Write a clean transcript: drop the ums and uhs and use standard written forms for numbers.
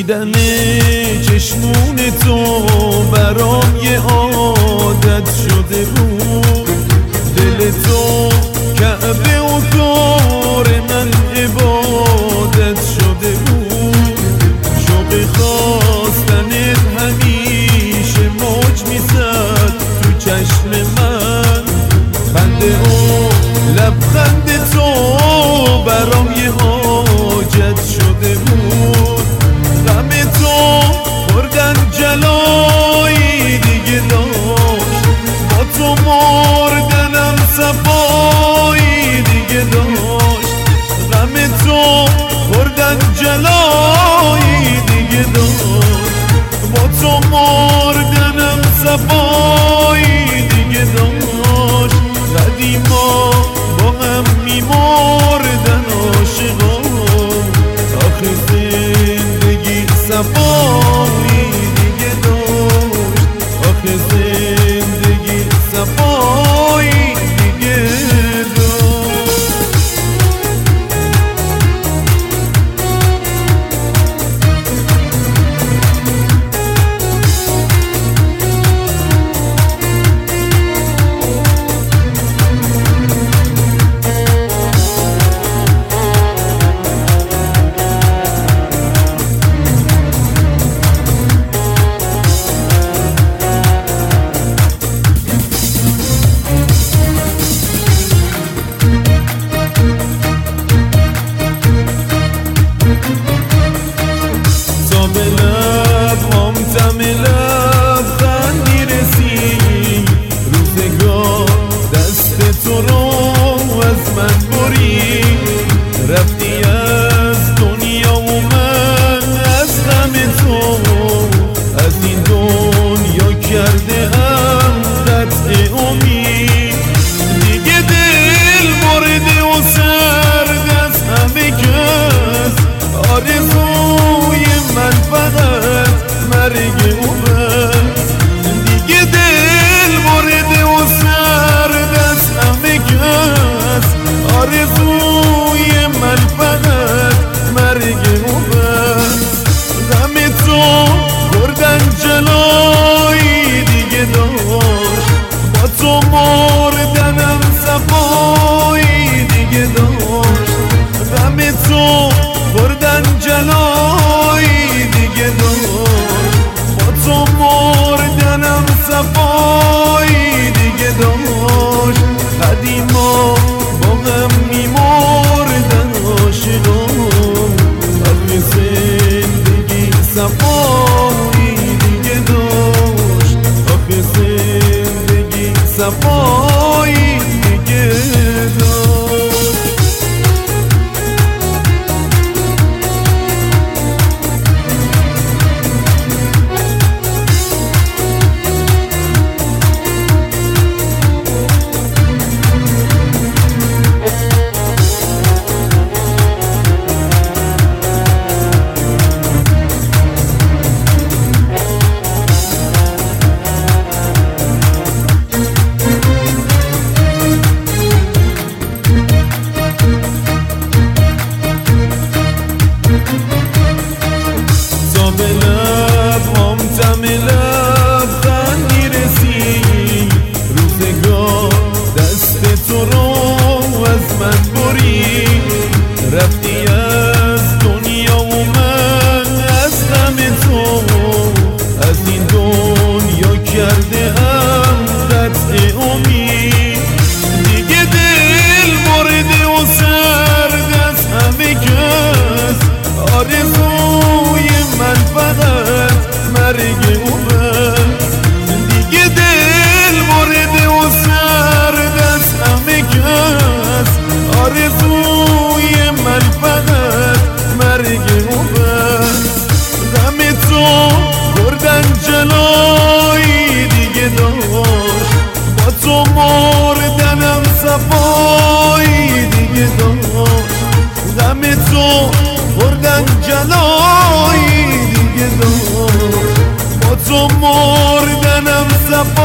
دیدن چشمون تو برام یه عادت شده بود. دل تو کعبه و کار من عبادت شده بود. شوق خواستنت همیشه موج میزد تو چشم من. خنده و لبخند تو برام یه حاجت شده بود. غم تو بردن جلایی دیگه داشت، با تو مردنم صفایی دیگه داشت. غم تو بردن جلایی دیگه داشت، با تو مردنم صفایی دیگه داشت. قدیما با هم میمردن عاشقان، آخه زندگی صفایی دیگه داشت. آخه زندگی صفایی دیگه داشت. لبخندی رسید روزگار، دست تو رو از من برید. رفتی از دنیا و من از غم تو از این دنیا کرده ام قطع امید. دیگه دل مرده و سرد از همه کس، آرزوی من فقط مرگ او بس. دیگه دل مرده و سرد از همه کس، آرزوی من فقط مرگ او بس. غم تو بردن جلایی دیگه داشت، با تو مردنم صفایی دیگه داشت. غم تو بردن جلایی دیگه داشت، با تو مردنم صفایی دیگه داشت. قدیما با هم میمردن عاشقان، آخه زندگی صفایی دیگه داشت. آخه زندگی صفایی دیگه داشت. لبخندی رسید روزگار، دست تو رو از من برید. رفتی از دنیا و من از غم تو از این دنیا کرده ام قطع امید. دیگه دل مرده و سرد از همه کس، آرزوی من فقط مرگ او بس. دیگه دل مرده و سرد از همه کس، آرزوی من فقط مرگ او بس. غم تو بردن جلایی دیگه داشت، با تو مردنم صفایی دیگه داشت. غم تو بردن جلایی دیگه داشت، با تو مردنم صفایی